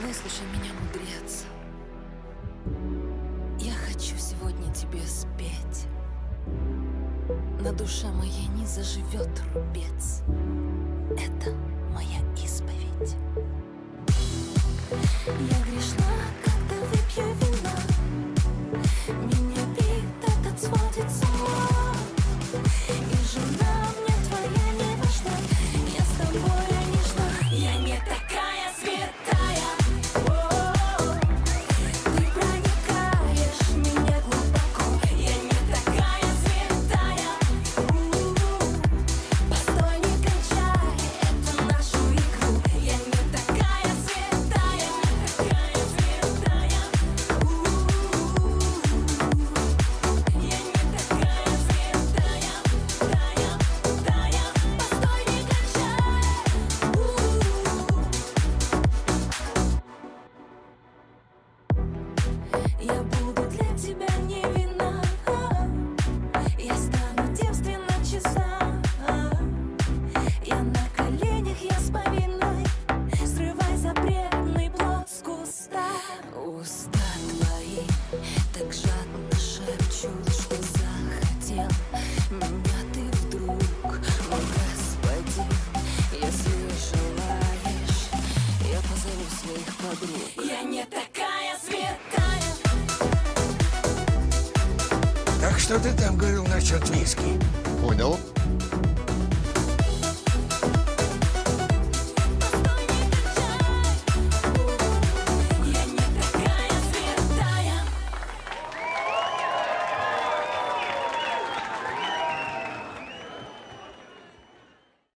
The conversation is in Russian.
Выслушай меня, мудрец. Я хочу сегодня тебе спеть. На душе моей не заживет рубец. Это моя исповедь. Я грешна, когда выпью вина. Меня бит этот сводит с ума. И жена мне твоя не важна. Я с тобой нежна. Я не такая святая. Ты проникаешь в меня глубоко. Я не такая святая. Постой, не кончай эту нашу игру. Я не такая святая. Такая святая. Я не такая святая. Тая, тая. Постой, не кончай. Я буду для тебя невинна. Я стану девственно чиста. Я на коленях, я с повинной. Срывай запретный плод с куста. Уста твои так жадно шепчут, что захотел меня ты вдруг, мой господин. Если желаешь, я позову своих подруг. Я не такая святая. Так что ты там говорил насчет виски? Понял.